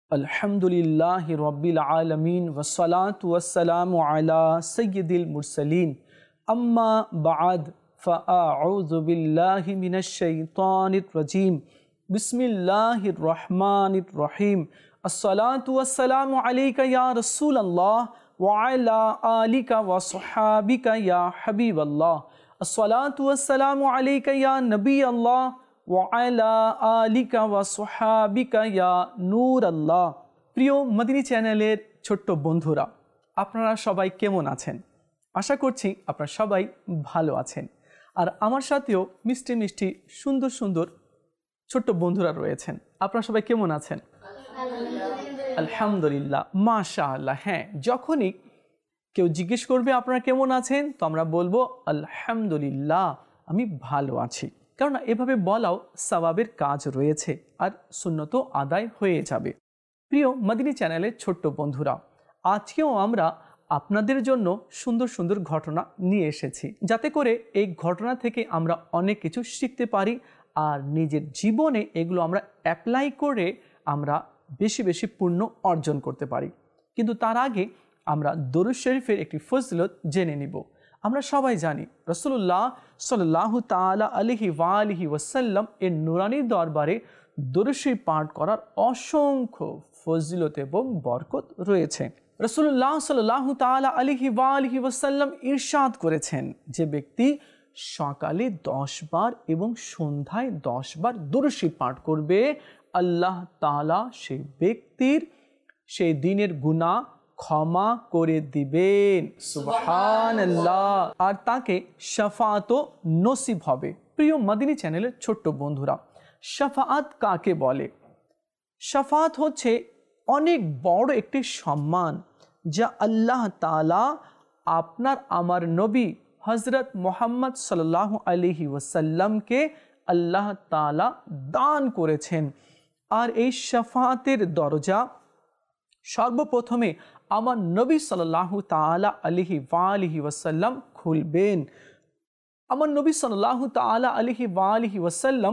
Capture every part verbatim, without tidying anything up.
अल्हम्दुलिल्लाहि रब्बिल आलमीन वस्सलातु वस्सलामु अला सय्यिदिल मुरसलीन अम्मा बाद फ़अऊज़ु बिल्लाहि मिनश शैतानिर रजीम बिस्मिल्लाहिर रहमानिर रहीम अस्सलातु वस्सलामु अलैका या रसूलल्लाह व अला आलिका व सहाबिका या हबीबल्लाह अस्सलातु वस्सलामु अलैका या नबी अल्लाह ওয়ালা আলিকা ওয়া সুহাবিকা ইয়া নূর আল্লাহ। প্রিয় মদিনী চ্যানেলের ছোট্ট বন্ধুরা, আপনারা সবাই কেমন আছেন? আশা করছি আপনারা সবাই ভালো আছেন। আর আমার সাথেও মিষ্টি মিষ্টি সুন্দর সুন্দর ছোট্ট বন্ধুরা রয়েছেন। আপনারা সবাই কেমন আছেন? আলহামদুলিল্লাহ, মাশাআল্লাহ। হ্যাঁ, যখনই কেউ জিজ্ঞেস করবে আপনারা কেমন আছেন, তো আমরা বলবো আলহামদুলিল্লাহ, আমি ভালো আছি। কারণ এভাবে বলাও সওয়াবের কাজ রয়েছে আর সুন্নত আদায় হয়ে যাবে। প্রিয় মদিনী চ্যানেলের ছোট্ট বন্ধুরা, আজকেও আমরা আপনাদের জন্য সুন্দর সুন্দর ঘটনা নিয়ে এসেছি, যাতে করে এই ঘটনা থেকে আমরা অনেক কিছু শিখতে পারি আর নিজের জীবনে এগুলো আমরা অ্যাপ্লাই করে আমরা বেশি বেশি পুণ্য অর্জন করতে পারি। কিন্তু তার আগে আমরা দরুদ শরীফের একটি ফজিলত জেনে নিব। আমরা সবাই জানি রাসূলুল্লাহ সাল্লাল্লাহু তাআলা আলাইহি ওয়া আলিহি ওয়াসাল্লাম এর নুরানি দরবারে দরুদ শরীফ পাঠ করার অসংখ্য ফজিলত এবং বরকত রয়েছে। রাসূলুল্লাহ সাল্লাল্লাহু তাআলা আলাইহি ওয়া আলিহি ওয়াসাল্লাম ইরশাদ করেছেন, যে ব্যক্তি সকালে দশ বার এবং সন্ধ্যায় দশ বার দরুদ শরীফ পাঠ করবে, আল্লাহ তাআলা সেই ব্যক্তির সেই দিনের গুনাহ ক্ষমা করে দিবেন। সুবহানাল্লাহ। আর তাকে শাফাআত নসিব হবে। প্রিয় মদিনী চ্যানেলের ছোট্ট বন্ধুরা, শাফাআত কাকে বলে? শাফাআত হচ্ছে অনেক বড় একটি সম্মান, যা আল্লাহ তাআলা আপনার আমার নবী হযরত মুহাম্মদ সাল্লাল্লাহু আলাইহি ওয়াসাল্লামকে আল্লাহ তাআলা দান করেছেন। আর এই শাফাআতের দরজা সর্বপ্রথমে আমার নবী সাল্লাল্লাহু তাআলা আলাইহি ওয়া আলিহি ওয়াসাল্লাম খুলবেন। আমার নবী সাল্লাল্লাহু তাআলা আলাইহি ওয়া আলিহি ওয়াসাল্লাম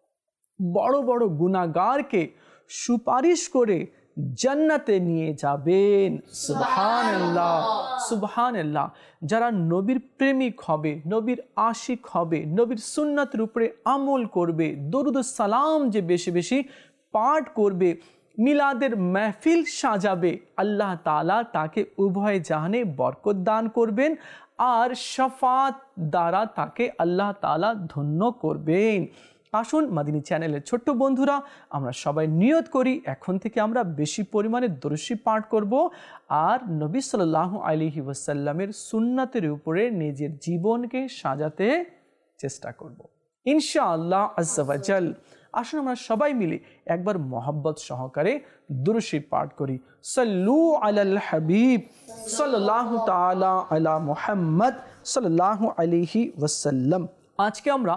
বড় বড় গুনাহগারকে সুপারিশ করে জান্নাতে নিয়ে যাবেন। সুবহানাল্লাহ, সুবহানাল্লাহ। যারা নবীর প্রেমিক হবে, নবীর আশিক হবে, নবীর সুন্নাতের উপরে আমল করবে, দরুদ ও সালাম যে বেশি বেশি পাঠ করবে, মিলাদের মাহফিল সাজাবে, আল্লাহ তাআলা তাকে উভয় জাহানে বরকত দান করবেন আর শাফাত দ্বারা তাকে আল্লাহ তাআলা ধন্য করবেন। আসুন মদিনী চ্যানেলের ছোট্ট বন্ধুরা, আমরা সবাই নিয়ত করি এখন থেকে আমরা বেশি পরিমাণে দরুদ শরীফ পাঠ করব আর নবী সাল্লাল্লাহু আলাইহি ওয়াসাল্লামের সুন্নাতের উপরে নিজের জীবনকে সাজাতে চেষ্টা করব ইনশাআল্লাহ আজ্জা ওয়া জাল। আসুন আমরা সবাই মিলে একবার মোহাব্বত সহকারে দরুদ শরীফ পাঠ করি। সাল্লু আলাল হাবিব সাল্লাল্লাহু তাআলা আলা মুহাম্মদ সাল্লাল্লাহু আলাইহি ওয়াসাল্লাম। আজকে আমরা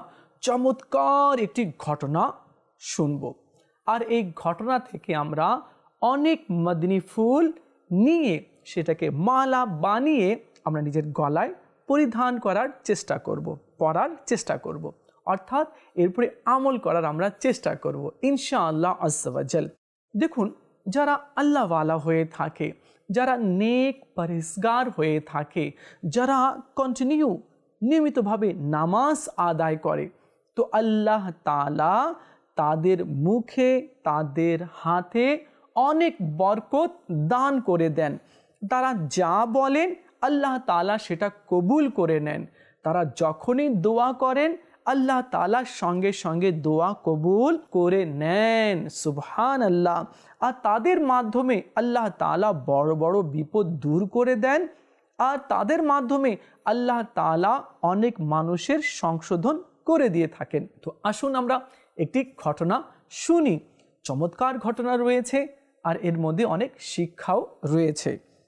চমৎকার একটি ঘটনা শুনব আর এই ঘটনা থেকে আমরা অনেক মদনী ফুল নিয়ে সেটাকে মালা বানিয়ে আমরা নিজের গলায় পরিধান করার চেষ্টা করব, পরার চেষ্টা করব, অর্থাৎ এরপরে আমল করার আমরা চেষ্টা করব ইনশাআল্লাহ আজ্জা ওয়া জাল। দেখুন, যারা আল্লাহওয়ালা হয়ে থাকে, যারা নেক পরহেজগার হয়ে থাকে, যারা কন্টিনিউ নিয়মিতভাবে নামাজ আদায় করে, তো আল্লাহ তাআলা তাদের মুখে তাদের হাতে অনেক বরকত দান করে দেন। তারা যা বলেন আল্লাহ তাআলা সেটা কবুল করে নেন। তারা যখনই দোয়া করেন আল্লাহ তাআলা সঙ্গে সঙ্গে দোয়া কবুল করে নেন। সুবহানাল্লাহ। আর তাদের মাধ্যমে আল্লাহ তাআলা বড় বড় বিপদ দূর করে দেন আর তাদের মাধ্যমে আল্লাহ তাআলা অনেক মানুষের সংশোধন করে দিয়ে থাকেন। তো আসুন আমরা একটি ঘটনা শুনি। চমৎকার ঘটনা রয়েছে আর এর মধ্যে অনেক শিক্ষাও রয়েছে।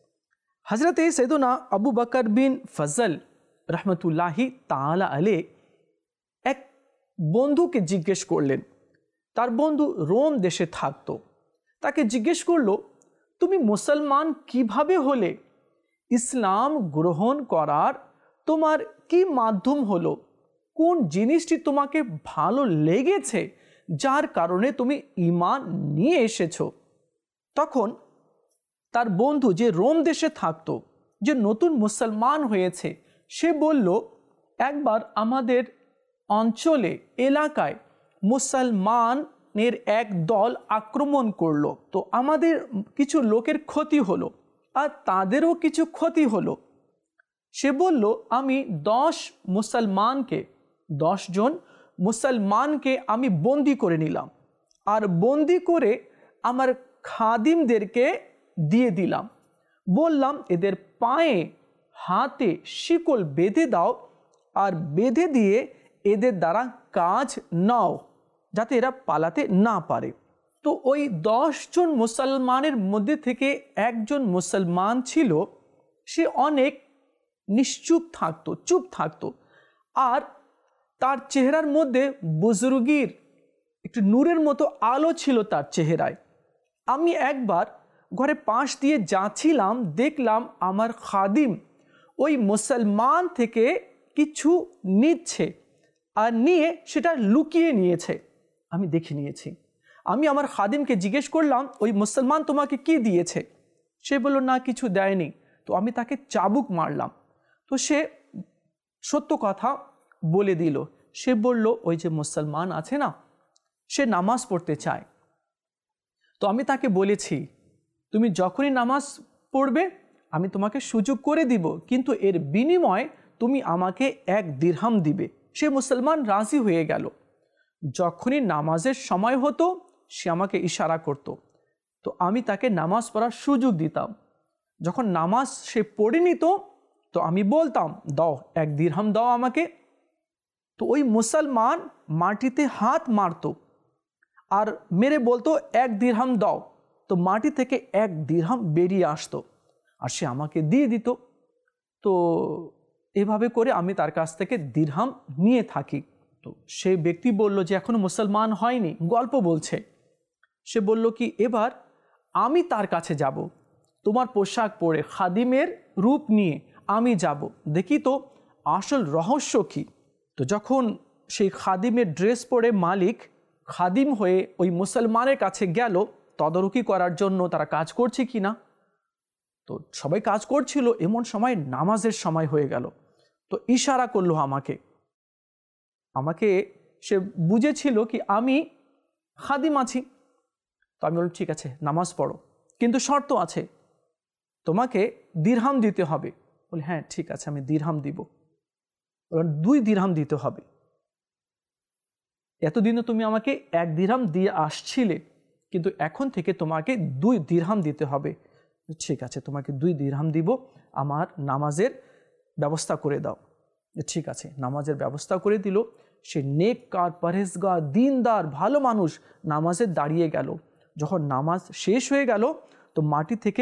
হযরতে সাইয়েদনা আবু বকর বিন ফজল রহমতুল্লাহি তাআলা আলাইহি এক বন্ধুকে জিজ্ঞেস করলেন। তার বন্ধু রোম দেশে থাকতো। তাকে জিজ্ঞেস করলো, তুমি মুসলমান কিভাবে হলে? ইসলাম গ্রহণ করার তোমার কি মাধ্যম হলো? কোন জিনিসটি তোমাকে ভালো লেগেছে যার কারণে তুমি ঈমান নিয়ে এসেছো? তখন তার বন্ধু যে রোম দেশে থাকতো, যে নতুন মুসলমান হয়েছে, সে বলল, একবার আমাদের অঞ্চলে এলাকায় মুসলমানের এক দল আক্রমণ করলো, তো আমাদের কিছু লোকের ক্ষতি হলো আর তাদেরও কিছু ক্ষতি হলো। সে বলল, আমি দশ মুসলমানকে দশ জন মুসলমানকে আমি বন্দি করে নিলাম আর বন্দি করে আমার খাদিমদেরকে দিয়ে দিলাম। বললাম, এদের পায়ে হাতে শিকল বেঁধে দাও আর বেঁধে দিয়ে এদের দ্বারা কাজ নাও, যাতে এরা পালাতে না পারে। তো ওই দশ জন মুসলমানের মধ্যে থেকে একজন মুসলমান ছিল, সে অনেক নিশ্চুপ থাকতো, চুপ থাকতো, আর তার চেহারার মধ্যে বুজুর্গির একটু নূরের মতো আলো ছিল তার চেহারায়। আমি একবার ঘরে পাশ দিয়ে যাচ্ছিলাম, দেখলাম আমার খাদিম ওই মুসলমান থেকে কিছু নিচ্ছে আর নিয়ে সেটা লুকিয়ে নিয়েছে। আমি দেখে নিয়েছি। আমি আমার খাদিমকে জিজ্ঞেস করলাম, ওই মুসলমান তোমাকে কি দিয়েছে? সে বলল, না কিছু দেয়নি। তো আমি তাকে চাবুক মারলাম। তো সে সত্য কথা বলে দিল। সে বলল, ওই যে মুসলমান আছে না, সে নামাজ পড়তে চায়। তো আমি তাকে বলেছি, তুমি যখনই নামাজ পড়বে আমি তোমাকে সুযোগ করে দিব, কিন্তু এর বিনিময়ে তুমি আমাকে এক দিরহাম দিবে। সে মুসলমান রাজি হয়ে গেল। যখনই নামাজের সময় হতো সে আমাকে ইশারা করত, তো আমি তাকে নামাজ পড়ার সুযোগ দিতাম। যখন নামাজ সে পড়ে নিত তো আমি বলতাম, দাও এক দিরহাম দাও আমাকে। তো ওই মুসলমান মাটিতে হাত মারত আর মেরে বলতো, এক দিরহাম দাও। তো মাটি থেকে এক দিরহাম বেরিয়ে আসতো আর সে আমাকে দিয়ে দিত। তো এভাবে করে আমি তার কাছ থেকে দিরহাম নিয়ে থাকি। তো সেই ব্যক্তি বলল যে এখনো মুসলমান হয়নি, গল্প বলছে। সে বলল কি, এবার আমি তার কাছে যাব, তোমার পোশাক পরে খাদিমের রূপ নিয়ে আমি যাব, দেখি তো আসল রহস্য কি। তো যখন সেই খাদিমের ড্রেস পরে মালিক খাদিম হয়ে ওই মুসলমানের কাছে গেল তদারকি করার জন্য তারা কাজ করছে কি না, তো সবাই কাজ করছিল। এমন সময় নামাজের সময় হয়ে গেল। তো ইশারা করলো আমাকে আমাকে সে বুঝেছিল কি আমি খাদিম আছি। তো আমি বললাম, ঠিক আছে নামাজ পড়ো, কিন্তু শর্ত আছে, তোমাকে দিরহাম দিতে হবে। বলি, হ্যাঁ ঠিক আছে আমি দিরহাম দিব। দুই দিরহাম দিতে হবে। এতদিনও তুমি আমাকে এক দিরহাম দিয়ে আসছিলে, কিন্তু এখন থেকে তোমাকে দুই দিরহাম দিতে হবে। ঠিক আছে তোমাকে দুই দিরহাম দিব, আমার নামাজের ব্যবস্থা করে দাও। ঠিক আছে, নামাজের ব্যবস্থা করে দিল। সে নেককার, পরহেজগার, দিনদার, ভালো মানুষ নামাজে দাঁড়িয়ে গেল। যখন নামাজ শেষ হয়ে গেল তো মাটি থেকে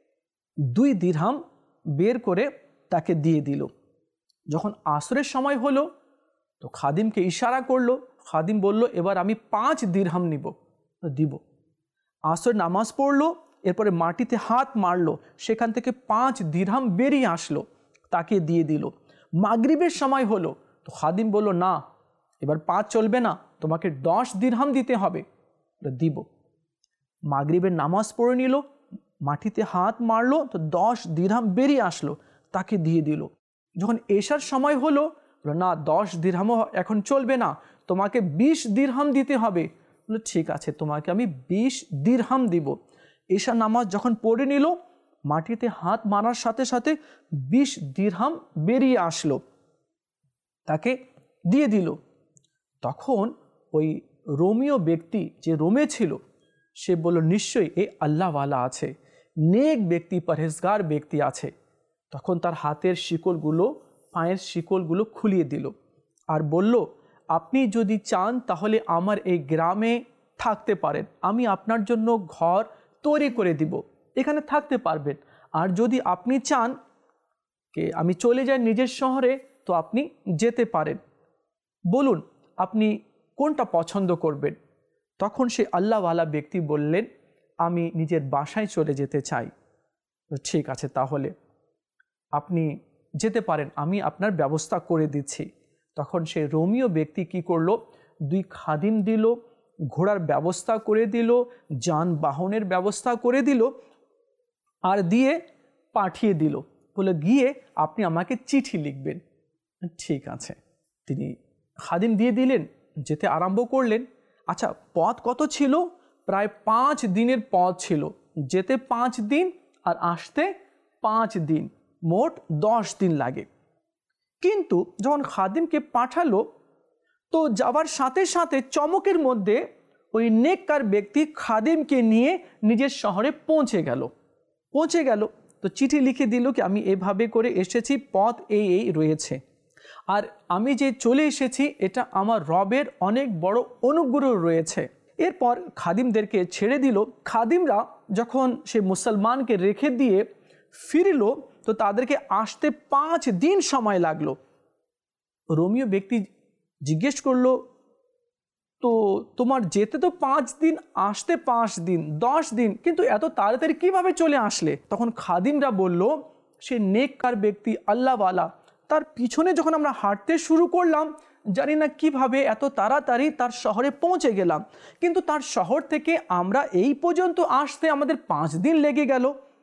দুই দিরহাম বের করে তাকে দিয়ে দিল। যখন আসরের সময় হলো তো খাদিমকে ইশারা করলো। খাদিম বলল, এবার আমি পাঁচ দিরহাম নিব, দিব। আসর নামাজ পড়লো, এরপরে মাটিতে হাত মারলো, সেখান থেকে পাঁচ দিরহাম বেরিয়ে আসলো, তাকে দিয়ে দিল। মাগরিবের সময় হলো তো খাদিম বলল, না এবার পাঁচ চলবে না, তোমাকে দশ দিরহাম দিতে হবে। দিব। মাগরিবের নামাজ পড়ে নিল, মাটিতে হাত মারলো, তো দশ দিরহাম বেরিয়ে আসলো, তাকে দিয়ে দিল। যখন এশার সময় হলো, না দশ দিরহামও এখন চলবে না, তোমাকে বিশ দিরহাম দিতে হবে। বললো, ঠিক আছে তোমাকে আমি বিশ দিরহাম দিব। এশার নামাজ যখন পড়ে নিল, মাটিতে হাত মারার সাথে সাথে বিশ দিরহাম বেরিয়ে আসলো, তাকে দিয়ে দিল। তখন ওই রোমীয় ব্যক্তি যে রোমে ছিল সে বলল, নিশ্চয়ই এ আল্লাহওয়ালা আছে, নেক ব্যক্তি, পরহেজগার ব্যক্তি আছে। তখন তার হাতের শিকলগুলো, পায়ের শিকলগুলো খুলিয়ে দিল আর বলল, আপনি যদি চান তাহলে আমার এই গ্রামে থাকতে পারেন, আমি আপনার জন্য ঘর তৈরি করে দিব, এখানে থাকতে পারবেন। আর যদি আপনি চান যে আমি চলে যাই নিজের শহরে, তো আপনি যেতে পারেন, বলুন আপনি কোনটা পছন্দ করবেন। তখন সে আল্লাহওয়ালা ব্যক্তি বললেন, আমি নিজের বাসায় চলে যেতে চাই। ঠিক আছে তাহলে আপনি যেতে পারেন, আমি আপনার ব্যবস্থা করে দিচ্ছি। তখন সে রোমীয় ব্যক্তি কি করলো, দুই খাদিম দিল ঘোড়ার ব্যবস্থা করে দিল, যানবাহনের ব্যবস্থা করে দিল, আর দিয়ে পাঠিয়ে দিল, বলে গিয়ে আপনি আমাকে চিঠি লিখবেন। ঠিক আছে, তিনি খাদিম দিয়ে দিলেন, যেতে আরম্ভ করলেন। আচ্ছা, পথ কত ছিল? প্রায় পাঁচ দিনের পথ ছিল। যেতে পাঁচ দিন আর আসতে পাঁচ দিন, মোট দশ দিন লাগে। কিন্তু যখন খাদিমকে পাঠালো, তো যাওয়ার সাথে সাথে চমকের মধ্যে ওই নেককার ব্যক্তি খাদিমকে নিয়ে নিজের শহরে পৌঁছে গেল। পৌঁছে গেল তো চিঠি লিখে দিল কি আমি এভাবে করে এসেছি, পথ এই এই রয়েছে, আর আমি যে চলে এসেছি এটা আমার রবের অনেক বড় অনুগ্রহ রয়েছে। এরপর খাদিমদেরকে ছেড়ে দিল। খাদিমরা যখন সে মুসলমানকে রেখে দিয়ে ফিরল, তো তাদেরকে আসতে পাঁচ দিন সময় লাগলো। রোমীয় ব্যক্তি জিজ্ঞেস করলো, তো তোমার যেতে তো পাঁচ দিন, আসতে পাঁচ দিন, দশ দিন, কিন্তু এত তাড়াতাড়ি কিভাবে চলে আসলে? তখন খাদিমরা বলল, সে নেককার ব্যক্তি, আল্লাহওয়ালা, তার পিছনে যখন আমরা হাঁটতে শুরু করলাম, জানি না কিভাবে এত তাড়াতাড়ি তার শহরে পৌঁছে গেলাম, কিন্তু তার শহর থেকে আমরা এই পর্যন্ত আসতে আমাদের পাঁচ দিন লেগে গেল।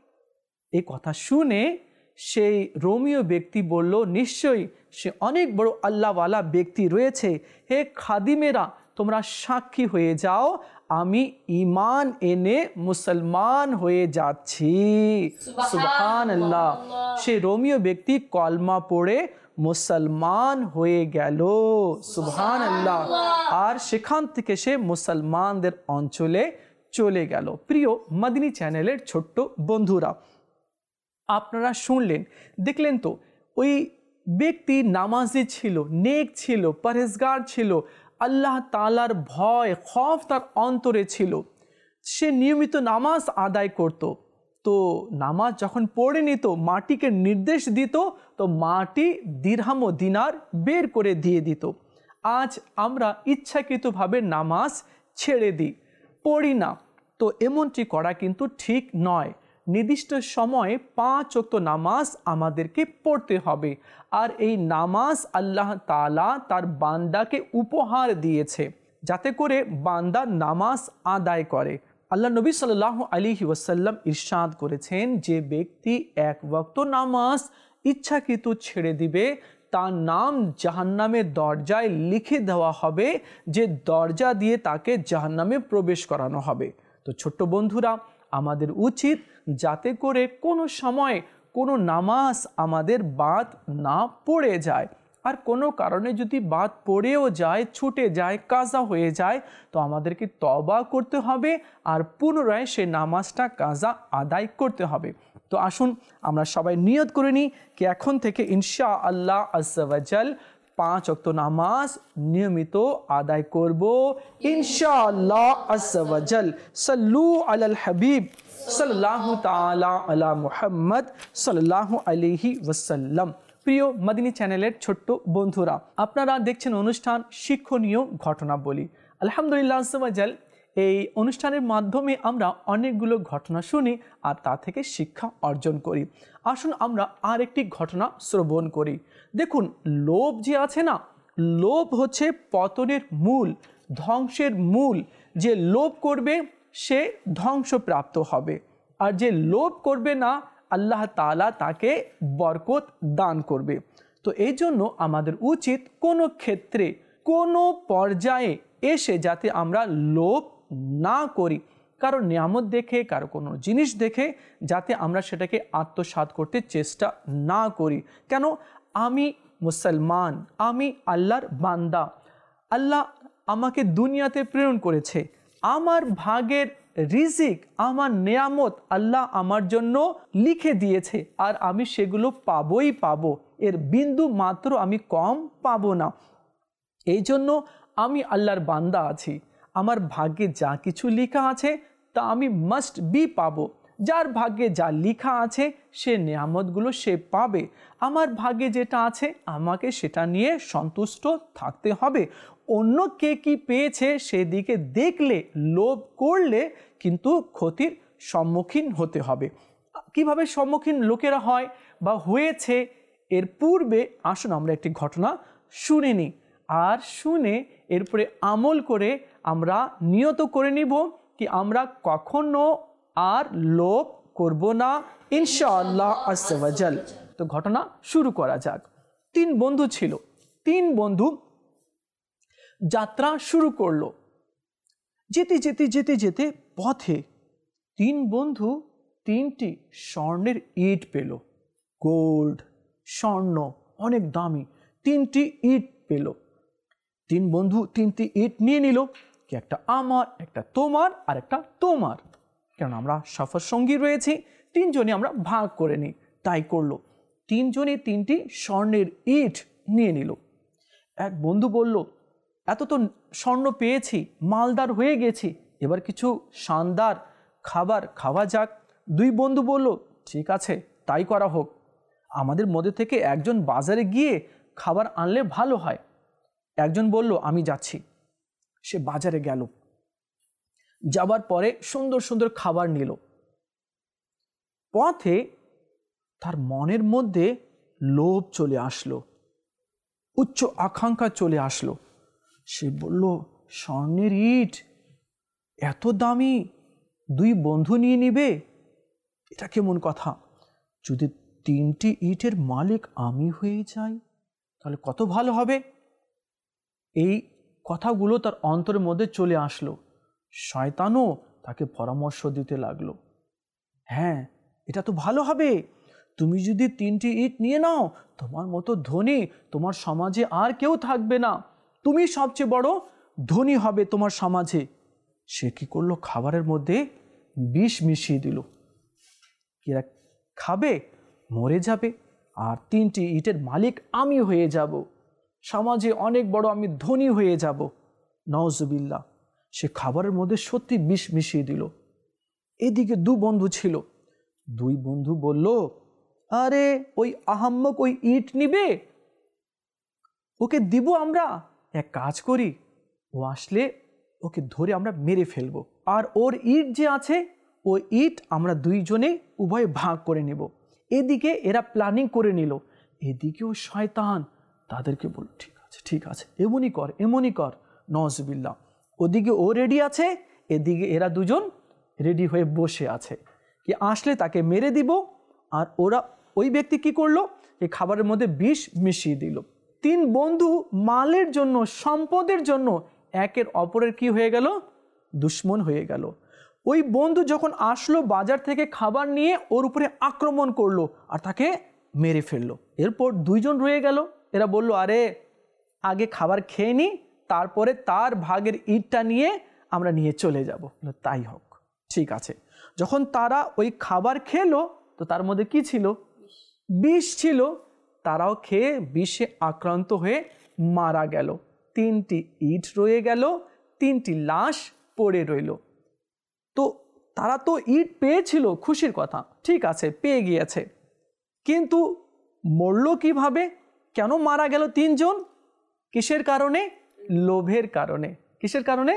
এই কথা শুনে সেই রোমীয় ব্যক্তি বলল, নিশ্চয়ই সে অনেক বড় আল্লাহওয়ালা ব্যক্তি রয়েছে। হে খাদিমেরা, তোমরা সাক্ষী হয়ে যাও, আমি ঈমান এনে মুসলমান হয়ে যাচ্ছি। সুবহানাল্লাহ। সে রোমীয় ব্যক্তি কলমা পড়ে মুসলমান হয়ে গেল। সুবহানাল্লাহ। আর সেখান থেকে সে মুসলমানদের অঞ্চলে চলে গেল। প্রিয় মাদিনী চ্যানেলের ছোট্ট বন্ধুরা, আপনারা শুনলেন, দেখলেন তো, ওই ব্যক্তি নামাজি ছিল, নেক ছিল, পরহেজগার ছিল, আল্লাহ তাআলার ভয় খৌফ তার অন্তরে ছিল। সে নিয়মিত নামাজ আদায় করত। তো নামাজ যখন পড়ে নিত, মাটিকে নির্দেশ দিত, তো মাটি দিরহাম ও দিনার বের করে দিয়ে দিত। আজ আমরা ইচ্ছাকৃতভাবে নামাজ ছেড়ে দিই, পড়ি না। তো এমনটি করা কিন্তু ঠিক নয়। নির্দিষ্ট সময়ে পাঁচ ওয়াক্ত নামাজ আমাদেরকে পড়তে হবে। আর এই নামাজ আল্লাহ তাআলা তার বান্দাকে উপহার দিয়েছে, যাতে করে বান্দা নামাজ আদায় করে। আল্লাহ নবী সাল্লাল্লাহু আলাইহি ওয়াসাল্লাম ইরশাদ করেছেন, যে ব্যক্তি এক ওয়াক্ত নামাজ ইচ্ছাকৃত ছেড়ে দিবে, তার নাম জাহান্নামের দরজায় লিখে দেওয়া হবে, যে দরজা দিয়ে তাকে জাহান্নামে প্রবেশ করানো হবে। তো ছোট্ট বন্ধুরা, আমাদের উচিত যাতে করে কোনো সময় কোনো নামাজ আমাদের বাদ না পড়ে যায়। আর কোনো কারণে যদি বাদ পড়েও যায়, ছুটে যায়, কাজা হয়ে যায়, তো আমাদেরকে তওবা করতে হবে আর পুনরায় সে নামাজটা কাজা আদায় করতে হবে। তো আসুন আমরা সবাই নিয়ত করে নিই কি এখন থেকে ইনশাআল্লাহ আজ্জা ওয়া জাল পাঁচ ওয়াক্ত নামাজ নিয়মিত আদায় করব ইনশাআল্লাহ আজ্জা ওয়া জাল। সাল্লু আলাল হাবিব সাল্লাল্লাহু তাআলা আলা মুহাম্মদ সাল্লাল্লাহু আলাইহি ওয়াসাল্লাম। প্রিয় মাদিনী চ্যানেলের ছোট্ট বন্ধুরা, আপনারা দেখছেন অনুষ্ঠান শিক্ষণীয় ঘটনাবলী। আলহামদুলিল্লাহ আজ্জা ওয়া জাল, এই অনুষ্ঠানের মাধ্যমে আমরা অনেকগুলো ঘটনা শুনি আর তা থেকে শিক্ষা অর্জন করি। আসুন আমরা আর একটি ঘটনা শ্রবণ করি। দেখুন, লোভ যে আছে না, লোভ হচ্ছে পতনের মূল, ধ্বংসের মূল। যে লোভ করবে সে ধ্বংসপ্রাপ্ত হবে, আর যে লোভ করবে না, আল্লাহ তাআলা তাকে বরকত দান করবে। তো এই জন্য আমাদের উচিত কোনো ক্ষেত্রে, কোনো পর্যায়ে এসে যাতে আমরা লোভ না করি, কারো নিয়ামত দেখে, কারো কোনো জিনিস দেখে, যাতে আমরা সেটাকে আত্মসাৎ করতে চেষ্টা না করি। কেন? আমি মুসলমান, আমি আল্লাহর বান্দা, আল্লাহ আমাকে দুনিয়াতে প্রেরণ করেছে, আমার ভাগের রিজিক, আমার নিয়ামত আল্লাহ আমার জন্য লিখে দিয়েছে, আর আমি সেগুলো পাবোই পাবো, এর বিন্দু মাত্র আমি কম পাবো না। এই জন্য আমি আল্লাহর বান্দা আছি, আমার ভাগ্যে যা কিছু লেখা আছে তা আমি মাস্ট বি পাবো। যার ভাগ্যে যা লেখা আছে সে নিয়ামতগুলো সে পাবে। আমার ভাগ্যে যেটা আছে আমাকে সেটা নিয়ে সন্তুষ্ট থাকতে হবে। অন্য কে কি পেয়েছে সেদিকে দেখলে, লোভ করলে কিন্তু ক্ষতির সম্মুখীন হতে হবে। কিভাবে সম্মুখীন লোকেরা হয় বা হয়েছে, এর পূর্বে আসুন আমরা একটি ঘটনা শুনে নিই, আর শুনে এরপরে আমল করে আমরা নিয়ত করে নিব কি আমরা কখনো আর লোভ করব না ইনশাআল্লাহ আজ্জা ওয়া জাল। তো ঘটনা শুরু করা যাক। তিন বন্ধু ছিল, তিন বন্ধু যাত্রা শুরু করলো। যেতে যেতে যেতে যেতে পথে তিন বন্ধু তিনটি স্বর্ণের ইট পেল, গোল্ড, স্বর্ণ, অনেক দামি তিনটি ইট পেল। তিন বন্ধু তিনটি ইট নিয়ে নিল, কি একটা আমার, একটা তোমার, আর একটা তোমার। কারণ আমরা সফর সঙ্গী রয়েছি, তিনজনই আমরা ভাগ করে নিই। তাই করলো, তিনজনই তিনটি স্বর্ণের ইট নিয়ে নিল। এক বন্ধু বলল, এত তো স্বর্ণ পেয়েছি, মালদার হয়ে গেছি, এবার কিছু শানদার খাবার খাওয়া যাক। দুই বন্ধু বলল, ঠিক আছে তাই করা হোক, আমাদের মধ্যে থেকে একজন বাজারে গিয়ে খাবার আনলে ভালো হয়। একজন বলল, আমি যাচ্ছি। সে বাজারে গেল, যাবার পরে সুন্দর সুন্দর খাবার নিল। পথে তার মনের মধ্যে লোভ চলে আসলো, উচ্চ আকাঙ্ক্ষা চলে আসলো। সে বলল, স্বর্ণের ইট এত দামি, দুই বন্ধু নিয়ে নিবে, এটা কেমন কথা? যদি তিনটি ইটের মালিক আমি হয়ে যাই তাহলে কত ভালো হবে। এই কথাগুলো তার অন্তরের মধ্যে চলে আসলো। শয়তানও তাকে পরামর্শ দিতে লাগলো, হ্যাঁ এটা তো ভালো হবে, তুমি যদি তিনটি ইট নিয়ে নাও, তোমার মতো ধনী তোমার সমাজে আর কেউ থাকবে না, তুমি সবচেয়ে বড় ধনী হবে তোমার সমাজে। সে কি করলো, খাবারের মধ্যে বিষ মিশিয়ে দিল। এরা খাবে, মরে যাবে, আর তিনটি ইটের মালিক আমি হয়ে যাব, সমাজে অনেক বড় আমি ধনী হয়ে যাব। নাউজুবিল্লাহ। সে খাবারের মধ্যে সত্যি বিষ মিশিয়ে দিল। এদিকে দু বন্ধু ছিল, দুই বন্ধু বলল, আরে ওই আহাম্মক ওই ইট নিবে, ওকে দিব আমরা। এক কাজ করি, ও আসলে ওকে ধরে আমরা মেরে ফেলবো, আর ওর ইট যে আছে ওই ইট আমরা দুইজনে উভয়ে ভাগ করে নেব। এদিকে এরা প্ল্যানিং করে নিল, এদিকেও শয়তান তাদেরকে বলল, ঠিক আছে ঠিক আছে এমনই কর এমনই কর। নাউজুবিল্লাহ। ওদিকে ও রেডি আছে, এদিকে এরা দুজন রেডি হয়ে বসে আছে কি আসলে তাকে মেরে দিব। আর ওরা ওই ব্যক্তি কি করলো, এই খাবারের মধ্যে বিষ মিশিয়ে দিল। তিন বন্ধু মালের জন্য, সম্পদের জন্য একের অপরের কি হয়ে গেল, দুশ্মন হয়ে গেল। ওই বন্ধু যখন আসলো বাজার থেকে খাবার নিয়ে, ওর উপরে আক্রমণ করলো আর তাকে মেরে ফেললো। এরপর দুইজন রয়ে গেল। এরা বলল, আরে আগে খাবার খেয়ে নি, তারপরে তার ভাগের ইটটা নিয়ে আমরা নিয়ে চলে যাব। তাই হোক, ঠিক আছে। যখন তারা ওই খাবার খেলো, তো তার মধ্যে কি ছিল, বিষ ছিল। তারাও খেয়ে বিষে আক্রান্ত হয়ে মারা গেল। তিনটি ইট রয়ে গেল, তিনটি লাশ পড়ে রইল। তো তারা তো ইট পেয়েছিল, খুশির কথা, ঠিক আছে পেয়ে গিয়েছে, কিন্তু মরল কিভাবে? কেন মারা গেল তিনজন? কিসের কারণে? লোভের কারণে। কিসের কারণে?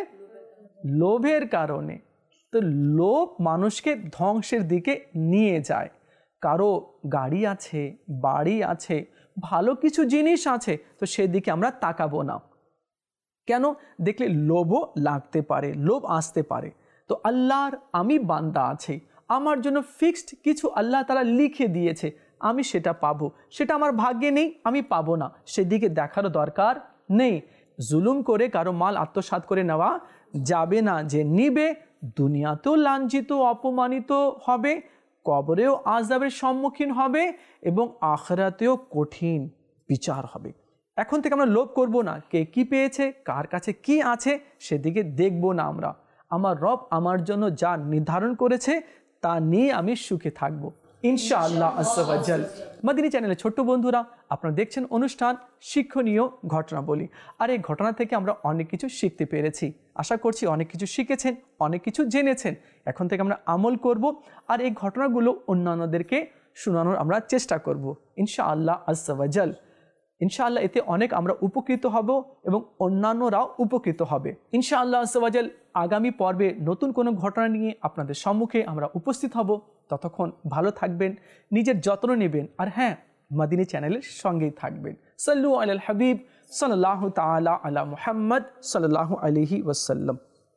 লোভের কারণে। তো লোভ মানুষকে ধ্বংসের দিকে নিয়ে যায়। কারো গাড়ি আছে, বাড়ি আছে, ভালো কিছু জিনিস আছে, তো সেদিকে আমরা তাকাবো না। কেন? দেখলে লোভও লাগতে পারে, লোভ আসতে পারে। তো আল্লাহর আমি বান্দা আছে, আমার জন্য ফিক্সড কিছু আল্লাহ তাআলা লিখে দিয়েছে, আমি সেটা পাবো, সেটা আমার ভাগ্যে নেই, আমি পাবো না, সেদিকে দেখারও দরকার নেই। জুলুম করে কারো মাল আত্মসাৎ করে নেওয়া যাবে না। যে নিবে দুনিয়াতেও লাঞ্ছিত অপমানিত হবে, কবরেও আযাবের সম্মুখীন হবে, এবং আখিরাতেও কঠিন বিচার হবে। এখন থেকে আমরা লোভ করব না, কে কি পেয়েছে, কার কাছে কি আছে, সেদিকে দেখব না আমরা। আমার রব আমার জন্য যা নির্ধারণ করেছে তা নিয়ে আমি সুখে থাকব ইনশাআল্লাহ আজ্জা ওয়া জাল। মাদিনী চ্যানেলে ছোট্ট বন্ধুরা, আপনারা দেখছেন অনুষ্ঠান শিক্ষণীয় ঘটনাবলী। আর এই ঘটনা থেকে আমরা অনেক কিছু শিখতে পেরেছি। আশা করছি অনেক কিছু শিখেছেন, অনেক কিছু জেনেছেন। এখন থেকে আমরা আমল করব, আর এই ঘটনাগুলো অন্যান্যদেরকে শোনানোর আমরা চেষ্টা করব ইনশাআল্লাহ আজ্জা ওয়া জাল। ইনশাআল্লাহ এতে অনেক আমরা উপকৃত হব এবং অন্যান্যরাও উপকৃত হবে ইনশাআল্লাহ আজ্জা ওয়া জাল। আগামী পর্বে নতুন কোনো ঘটনা নিয়ে আপনাদের সম্মুখে আমরা উপস্থিত হব। ততক্ষণ ভালো থাকবেন, নিজের যত্ন নেবেন, আর হ্যাঁ, মাদিনী চ্যানেলের সঙ্গেই থাকবেন। সাল্লু আলাল হাবিব সাল্লাল্লাহু তাআলা আলা মুহাম্মদ সাল্লাল্লাহু আলাইহি ওয়াসাল্লাম।